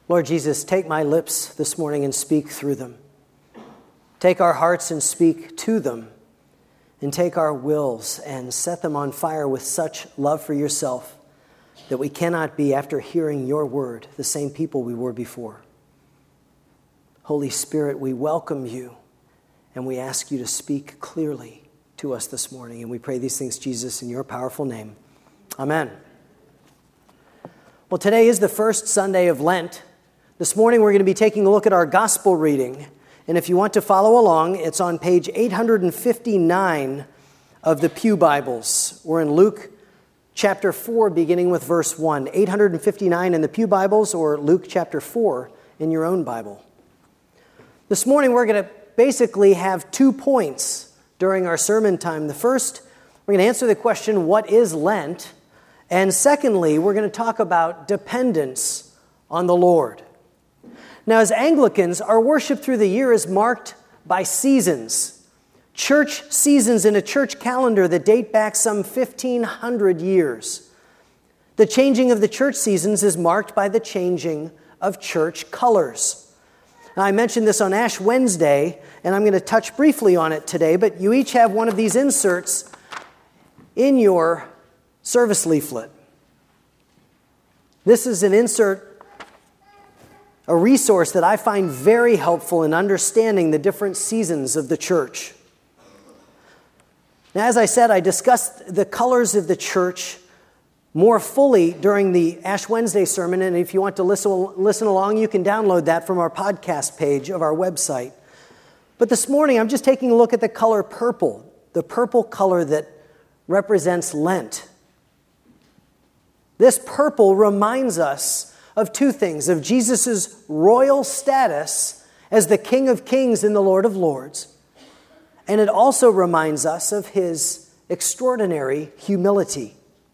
Lord Jesus, take my lips this morning and speak through them. Take our hearts and speak to them. And take our wills and set them on fire with such love for yourself that we cannot be, after hearing your word, the same people we were before. Holy Spirit, we welcome you and we ask you to speak clearly to us this morning. And we pray these things, Jesus, in your powerful name. Amen. Well, today is the first Sunday of Lent. This morning we're going to be taking a look at our gospel reading. And if you want to follow along, it's on page 859 of the Pew Bibles. We're in Luke chapter 4, beginning with verse 1. 859 in the Pew Bibles, or Luke chapter 4 in your own Bible. This morning we're going to basically have 2 points during our sermon time. The first, we're going to answer the question, what is Lent? And secondly, we're going to talk about dependence on the Lord. Now, as Anglicans, our worship through the year is marked by seasons, church seasons in a church calendar that date back some 1,500 years. The changing of the church seasons is marked by the changing of church colors. Now, I mentioned this on Ash Wednesday, and I'm going to touch briefly on it today, but you each have one of these inserts in your service leaflet. This is an insert, a resource that I find very helpful in understanding the different seasons of the church. Now, as I said, I discussed the colors of the church more fully during the Ash Wednesday sermon, and if you want to listen along, you can download that from our podcast page of our website. But this morning, I'm just taking a look at the color purple, the purple color that represents Lent. This purple reminds us of 2 things, of Jesus' royal status as the King of Kings and the Lord of Lords. And it also reminds us of his extraordinary humility.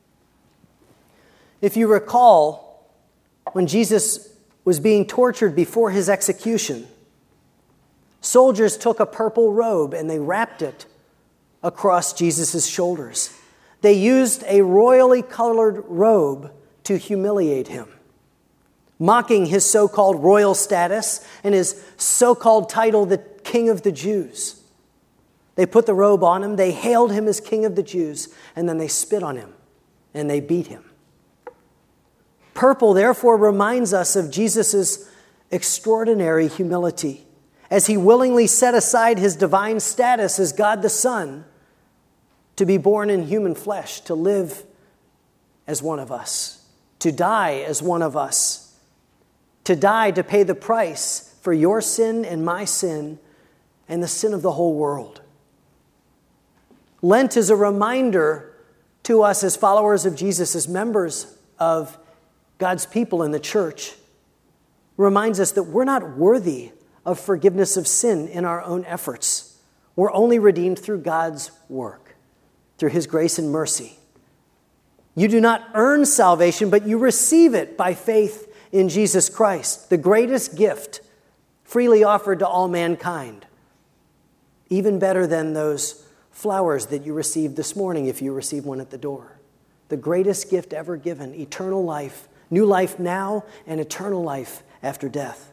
If you recall, when Jesus was being tortured before his execution, soldiers took a purple robe and they wrapped it across Jesus' shoulders. They used a royally colored robe to humiliate him, mocking his so-called royal status and his so-called title, the King of the Jews. They put the robe on him, they hailed him as King of the Jews, and then they spit on him and they beat him. Purple, therefore, reminds us of Jesus' extraordinary humility as he willingly set aside his divine status as God the Son to be born in human flesh, to live as one of us, to die as one of us, to die to pay the price for your sin and my sin and the sin of the whole world. Lent is a reminder to us as followers of Jesus, as members of God's people in the church, reminds us that we're not worthy of forgiveness of sin in our own efforts. We're only redeemed through God's work, through his grace and mercy. You do not earn salvation, but you receive it by faith in Jesus Christ, the greatest gift freely offered to all mankind. Even better than those flowers that you received this morning if you received one at the door. The greatest gift ever given, eternal life, new life now and eternal life after death.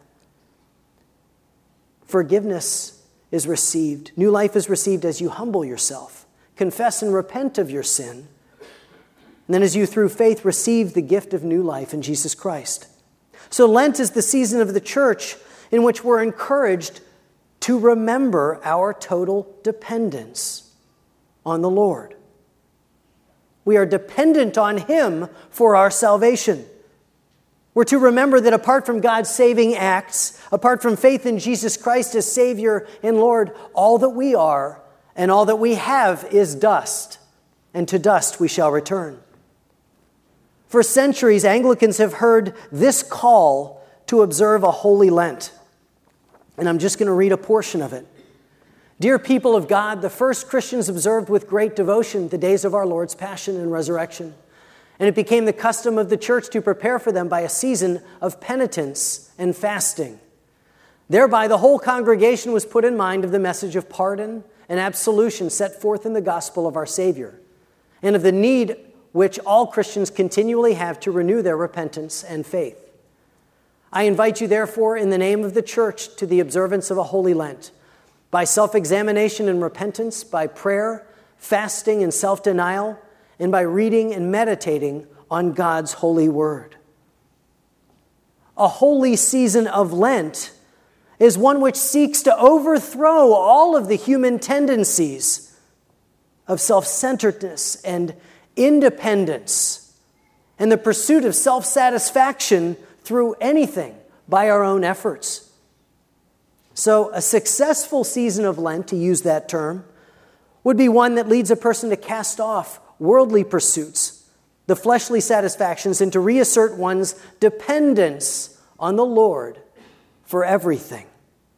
Forgiveness is received, new life is received as you humble yourself, confess and repent of your sin, and then as you through faith receive the gift of new life in Jesus Christ. So Lent is the season of the church in which we're encouraged to remember our total dependence on the Lord. We are dependent on him for our salvation. We're to remember that apart from God's saving acts, apart from faith in Jesus Christ as Savior and Lord, all that we are and all that we have is dust, and to dust we shall return. For centuries, Anglicans have heard this call to observe a holy Lent. And I'm just going to read a portion of it. Dear people of God, the first Christians observed with great devotion the days of our Lord's passion and resurrection. And it became the custom of the church to prepare for them by a season of penitence and fasting. Thereby, the whole congregation was put in mind of the message of pardon and absolution set forth in the gospel of our Savior, and of the need which all Christians continually have to renew their repentance and faith. I invite you, therefore, in the name of the church, to the observance of a holy Lent, by self-examination and repentance, by prayer, fasting, and self-denial, and by reading and meditating on God's holy word. A holy season of Lent is one which seeks to overthrow all of the human tendencies of self-centeredness and independence and the pursuit of self-satisfaction through anything by our own efforts. So a successful season of Lent, to use that term, would be one that leads a person to cast off worldly pursuits, the fleshly satisfactions, and to reassert one's dependence on the Lord for everything.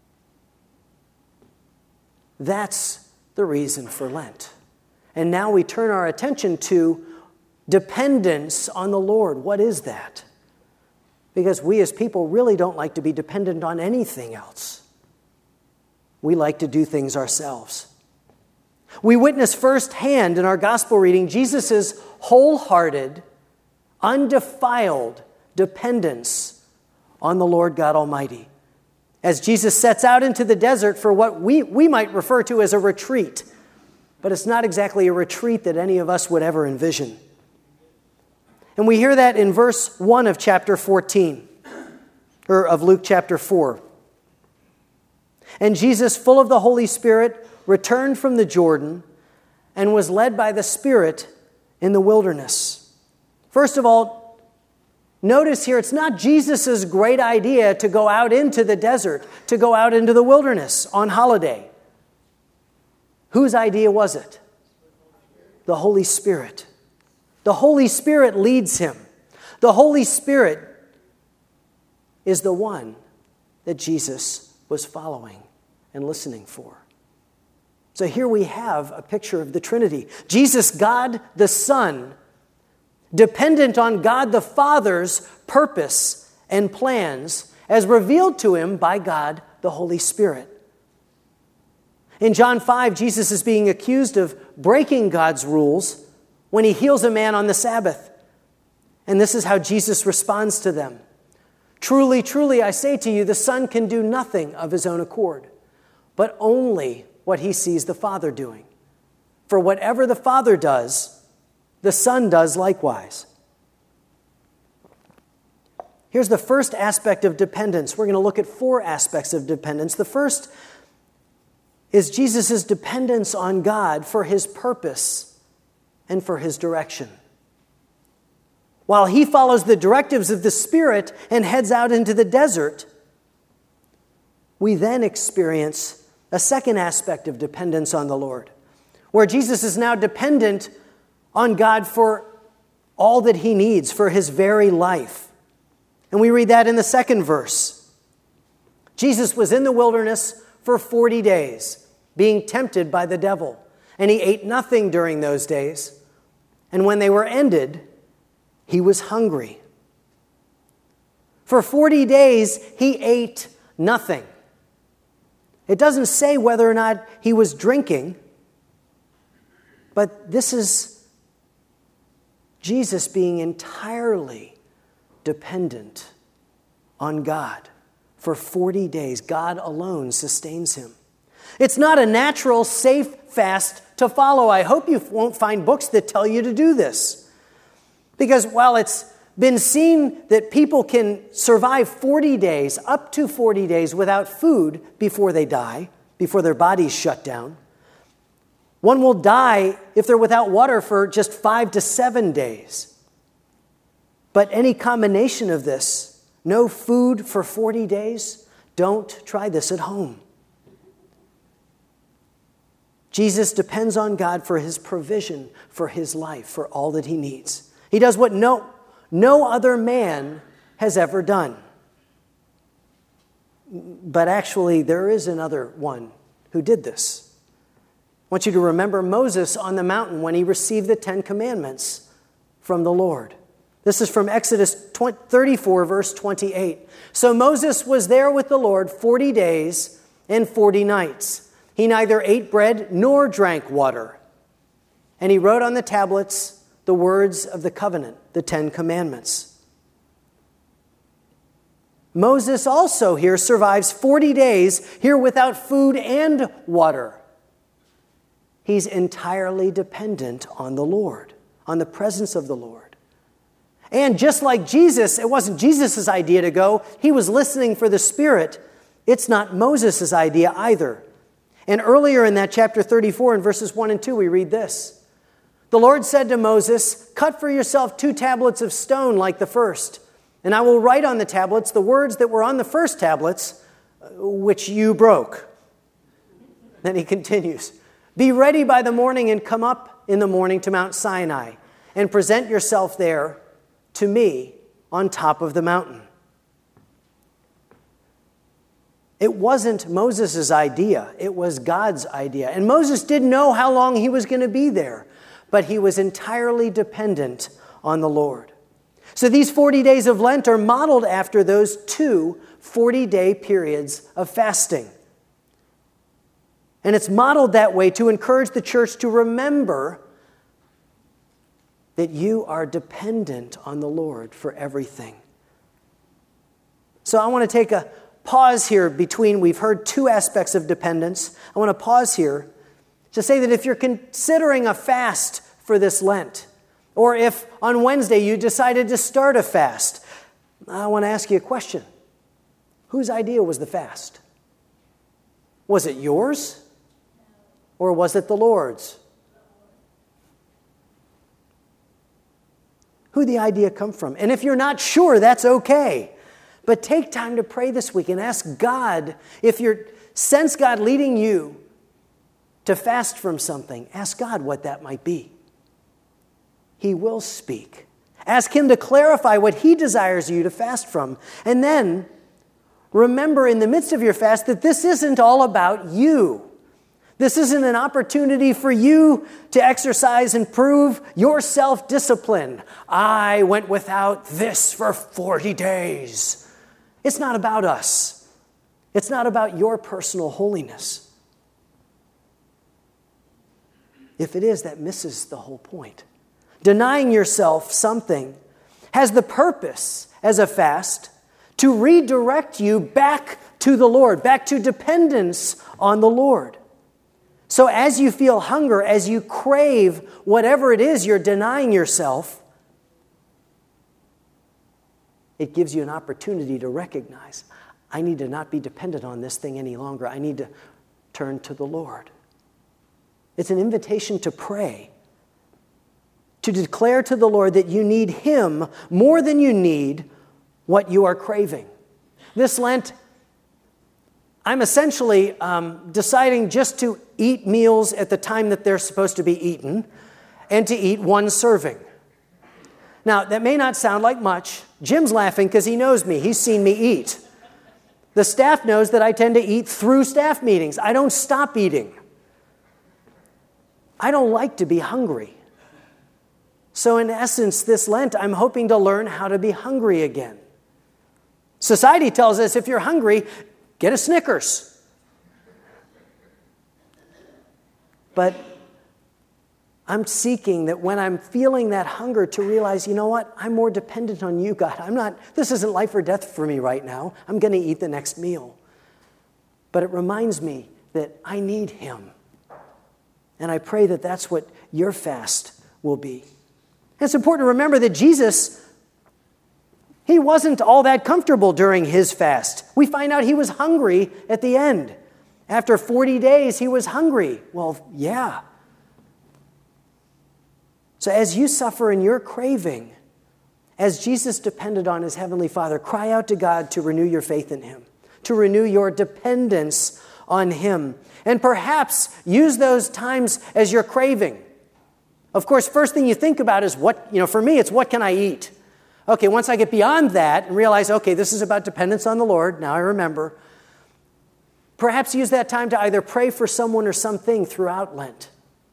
That's the reason for Lent. And now we turn our attention to dependence on the Lord. What is that? Because we as people really don't like to be dependent on anything else. We like to do things ourselves. We witness firsthand in our gospel reading Jesus' wholehearted, undefiled dependence on the Lord God Almighty, as Jesus sets out into the desert for what we might refer to as a retreat. But it's not exactly a retreat that any of us would ever envision. And we hear that in verse 1 of chapter 14, or of Luke chapter 4. And Jesus, full of the Holy Spirit, returned from the Jordan and was led by the Spirit in the wilderness. First of all, notice here, it's not Jesus' great idea to go out into the desert, to go out into the wilderness on holiday. Whose idea was it? The Holy Spirit. The Holy Spirit leads him. The Holy Spirit is the one that Jesus was following and listening for. So here we have a picture of the Trinity. Jesus, God the Son, dependent on God the Father's purpose and plans as revealed to him by God the Holy Spirit. In John 5, Jesus is being accused of breaking God's rules when he heals a man on the Sabbath. And this is how Jesus responds to them. Truly, truly, I say to you, the Son can do nothing of his own accord, but only what he sees the Father doing. For whatever the Father does, the Son does likewise. Here's the first aspect of dependence. We're going to look at 4 aspects of dependence. The first is Jesus' dependence on God for his purpose and for his direction. While he follows the directives of the Spirit and heads out into the desert, we then experience a second aspect of dependence on the Lord, where Jesus is now dependent on God for all that he needs, for his very life. And we read that in the second verse. Jesus was in the wilderness for 40 days, being tempted by the devil. And he ate nothing during those days. And when they were ended, he was hungry. For 40 days, he ate nothing. It doesn't say whether or not he was drinking, but this is Jesus being entirely dependent on God. For 40 days, God alone sustains him. It's not a natural, safe fast to follow. I hope you won't find books that tell you to do this. Because while it's been seen that people can survive 40 days, up to 40 days without food before they die, before their bodies shut down, one will die if they're without water for just 5 to 7 days. But any combination of this, no food for 40 days, don't try this at home. Jesus depends on God for his provision, for his life, for all that he needs. He does what no other man has ever done. But actually, there is another one who did this. I want you to remember Moses on the mountain when he received the 10 Commandments from the Lord. This is from Exodus 34, verse 28. So Moses was there with the Lord 40 days and 40 nights. He neither ate bread nor drank water. And he wrote on the tablets the words of the covenant, the 10 Commandments. Moses also here survives 40 days here without food and water. He's entirely dependent on the Lord, on the presence of the Lord. And just like Jesus, it wasn't Jesus' idea to go. He was listening for the Spirit. It's not Moses' idea either. And earlier in that chapter 34, in verses 1 and 2, we read this. The Lord said to Moses, "Cut for yourself 2 tablets of stone like the first, and I will write on the tablets the words that were on the first tablets, which you broke." Then he continues, "Be ready by the morning and come up in the morning to Mount Sinai and present yourself there to me on top of the mountain." It wasn't Moses' idea. It was God's idea. And Moses didn't know how long he was going to be there, but he was entirely dependent on the Lord. So these 40 days of Lent are modeled after those 2 40-day periods of fasting. And it's modeled that way to encourage the church to remember that you are dependent on the Lord for everything. So I want to take a pause here between, we've heard 2 aspects of dependence. I want to pause here to say that if you're considering a fast for this Lent, or if on Wednesday you decided to start a fast, I want to ask you a question. Whose idea was the fast? Was it yours? Or was it the Lord's? Who'd the idea come from? And if you're not sure, that's okay. But take time to pray this week and ask God, if you sense God leading you to fast from something, ask God what that might be. He will speak. Ask Him to clarify what He desires you to fast from. And then remember in the midst of your fast that this isn't all about you. This isn't an opportunity for you to exercise and prove your self-discipline. I went without this for 40 days. It's not about us. It's not about your personal holiness. If it is, that misses the whole point. Denying yourself something has the purpose as a fast to redirect you back to the Lord, back to dependence on the Lord. So as you feel hunger, as you crave whatever it is you're denying yourself, it gives you an opportunity to recognize, I need to not be dependent on this thing any longer. I need to turn to the Lord. It's an invitation to pray, to declare to the Lord that you need Him more than you need what you are craving. This Lent, I'm essentially deciding just to eat meals at the time that they're supposed to be eaten and to eat 1 serving. Now, that may not sound like much. Jim's laughing because he knows me. He's seen me eat. The staff knows that I tend to eat through staff meetings. I don't stop eating. I don't like to be hungry. So in essence, this Lent, I'm hoping to learn how to be hungry again. Society tells us if you're hungry, get a Snickers. But I'm seeking that when I'm feeling that hunger to realize, you know what? I'm more dependent on you, God. This isn't life or death for me right now. I'm going to eat the next meal. But it reminds me that I need Him. And I pray that that's what your fast will be. It's important to remember that Jesus, He wasn't all that comfortable during His fast. We find out He was hungry at the end. After 40 days, He was hungry. Well, yeah. So as you suffer in your craving, as Jesus depended on His Heavenly Father, cry out to God to renew your faith in Him, to renew your dependence on Him. And perhaps use those times as your craving. Of course, first thing you think about is for me, it's what can I eat? Okay, once I get beyond that and realize, okay, this is about dependence on the Lord, now I remember. Perhaps use that time to either pray for someone or something throughout Lent.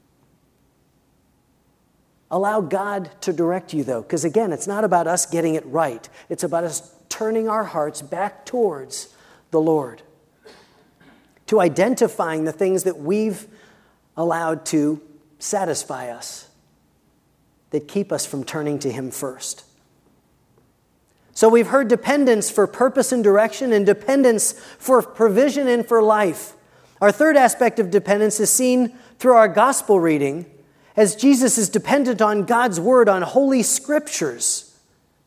Allow God to direct you, though, because again, it's not about us getting it right. It's about us turning our hearts back towards the Lord, to identifying the things that we've allowed to satisfy us, that keep us from turning to Him first. So we've heard dependence for purpose and direction, and dependence for provision and for life. Our third aspect of dependence is seen through our gospel reading, as Jesus is dependent on God's word, on Holy Scriptures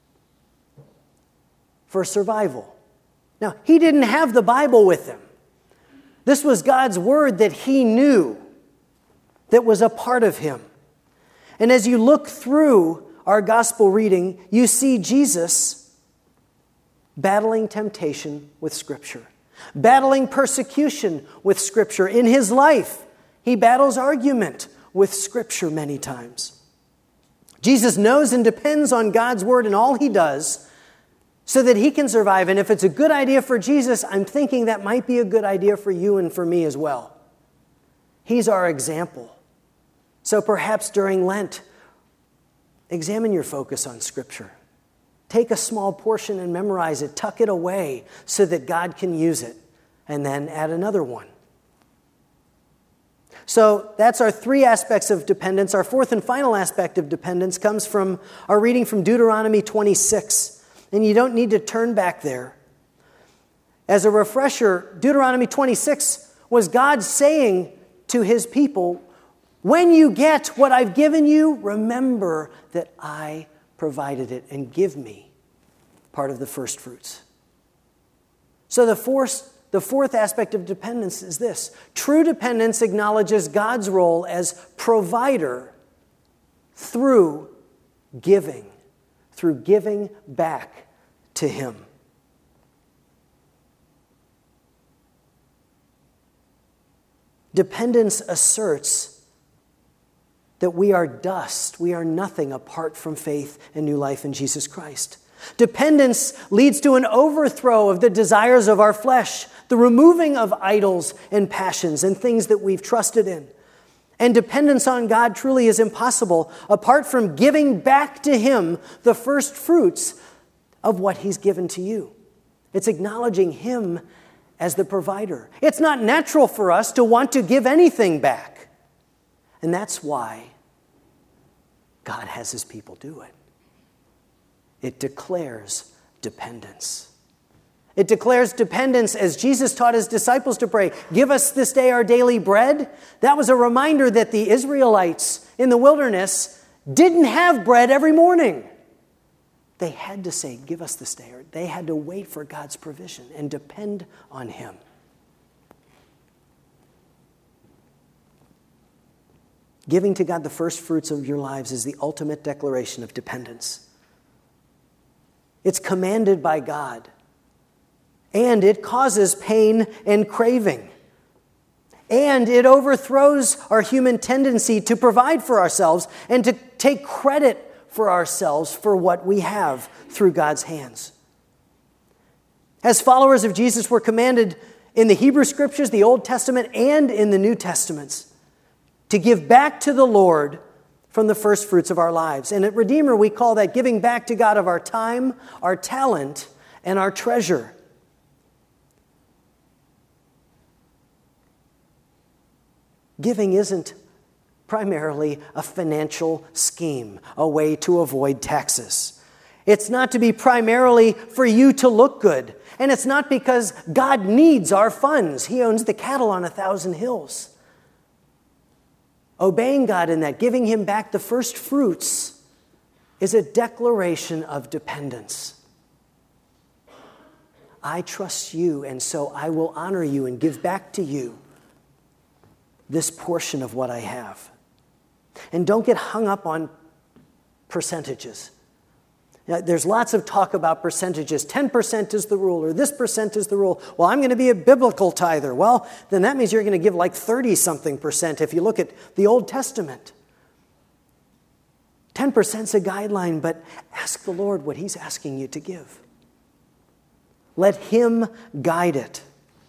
for survival. Now, he didn't have the Bible with him. This was God's word that he knew, that was a part of him. And as you look through our gospel reading, you see Jesus battling temptation with Scripture, battling persecution with Scripture. In his life, he battles argument with Scripture many times. Jesus knows and depends on God's word in all he does so that he can survive. And if it's a good idea for Jesus, I'm thinking that might be a good idea for you and for me as well. He's our example. So perhaps during Lent, examine your focus on Scripture. Take a small portion and memorize it. Tuck it away so that God can use it. And then add another one. So that's our three aspects of dependence. Our fourth and final aspect of dependence comes from our reading from Deuteronomy 26. And you don't need to turn back there. As a refresher, Deuteronomy 26 was God saying to his people, when you get what I've given you, remember that I provided it, and give me part of the first fruits. So the fourth aspect of dependence is this. True dependence acknowledges God's role as provider through giving back to him. Dependence asserts that we are dust, we are nothing apart from faith and new life in Jesus Christ. Dependence leads to an overthrow of the desires of our flesh, the removing of idols and passions and things that we've trusted in. And dependence on God truly is impossible apart from giving back to him the first fruits of what he's given to you. It's acknowledging him as the provider. It's not natural for us to want to give anything back. And that's why God has his people do it. It declares dependence. It declares dependence as Jesus taught his disciples to pray, give us this day our daily bread. That was a reminder that the Israelites in the wilderness didn't have bread every morning. They had to say, give us this day. They had to wait for God's provision and depend on him. Giving to God the first fruits of your lives is the ultimate declaration of dependence. It's commanded by God, and it causes pain and craving. And it overthrows our human tendency to provide for ourselves and to take credit for ourselves for what we have through God's hands. As followers of Jesus, we're commanded in the Hebrew Scriptures, the Old Testament, and in the New Testaments to give back to the Lord from the first fruits of our lives. And at Redeemer, we call that giving back to God of our time, our talent, and our treasure. Giving isn't primarily a financial scheme, a way to avoid taxes. It's not to be primarily for you to look good. And it's not because God needs our funds. He owns the cattle on 1,000 hills. Obeying God in that, giving him back the first fruits, is a declaration of dependence. I trust you, and so I will honor you and give back to you this portion of what I have. And don't get hung up on percentages. Now, there's lots of talk about percentages. 10% is the rule, or this percent is the rule. Well, I'm going to be a biblical tither. Well, then that means you're going to give like 30-something% if you look at the Old Testament. 10% is a guideline, but ask the Lord what he's asking you to give. Let him guide it.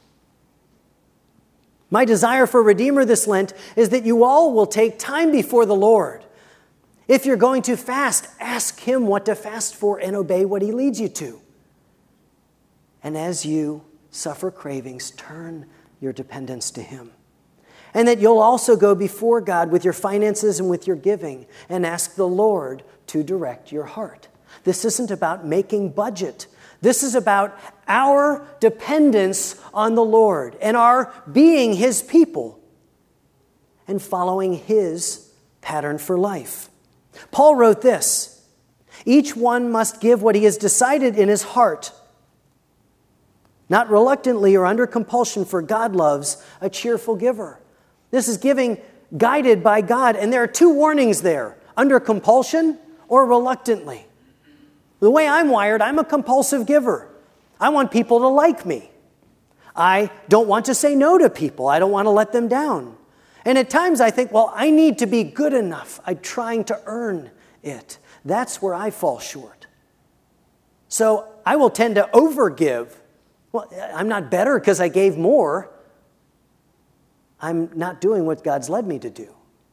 My desire for Redeemer this Lent is that you all will take time before the Lord. If you're going to fast, ask him what to fast for and obey what he leads you to. And as you suffer cravings, turn your dependence to him. And that you'll also go before God with your finances and with your giving and ask the Lord to direct your heart. This isn't about making budget. This is about our dependence on the Lord and our being His people and following His pattern for life. Paul wrote this, "Each one must give what he has decided in his heart, not reluctantly or under compulsion, for God loves a cheerful giver." This is giving guided by God, and there are two warnings there, under compulsion or reluctantly. The way I'm wired, I'm a compulsive giver. I want people to like me. I don't want to say no to people. I don't want to let them down. And at times I think, well, I need to be good enough. I'm trying to earn it. That's where I fall short. So I will tend to overgive. Well, I'm not better because I gave more. I'm not doing what God's led me to do.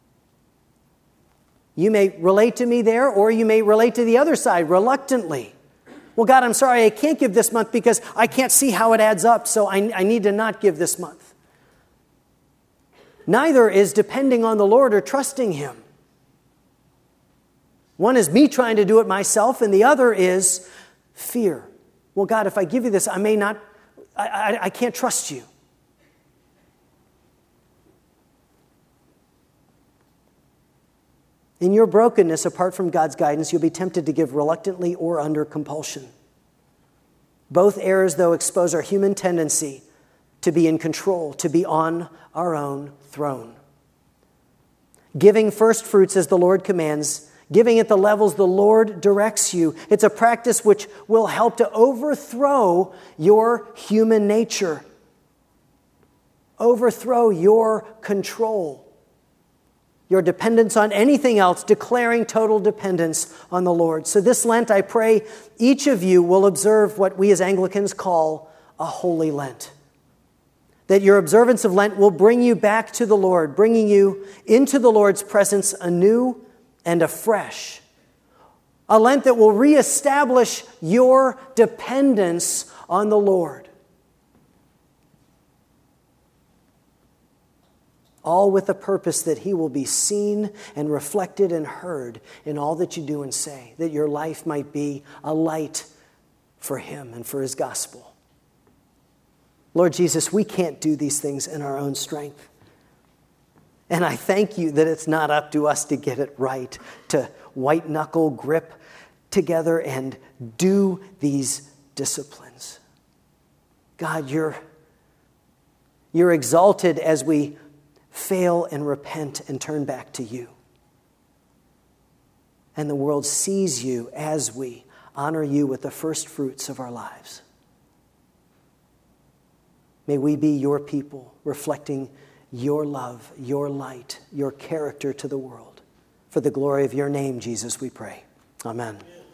You may relate to me there, or you may relate to the other side, reluctantly. Well, God, I'm sorry, I can't give this month because I can't see how it adds up, so I need to not give this month. Neither is depending on the Lord or trusting Him. One is me trying to do it myself, and the other is fear. Well, God, if I give you this, I can't trust you. In your brokenness, apart from God's guidance, you'll be tempted to give reluctantly or under compulsion. Both errors, though, expose our human tendency to be in control, to be on our own throne. Giving first fruits as the Lord commands, giving at the levels the Lord directs you, it's a practice which will help to overthrow your human nature, overthrow your control, your dependence on anything else, declaring total dependence on the Lord. So this Lent, I pray each of you will observe what we as Anglicans call a holy Lent. That your observance of Lent will bring you back to the Lord, bringing you into the Lord's presence anew and afresh. A Lent that will reestablish your dependence on the Lord. All with the purpose that He will be seen and reflected and heard in all that you do and say, that your life might be a light for Him and for His gospel. Lord Jesus, we can't do these things in our own strength. And I thank you that it's not up to us to get it right, to white-knuckle grip together and do these disciplines. God, you're exalted as we fail and repent and turn back to you. And the world sees you as we honor you with the first fruits of our lives. May we be your people, reflecting your love, your light, your character to the world. For the glory of your name, Jesus, we pray. Amen.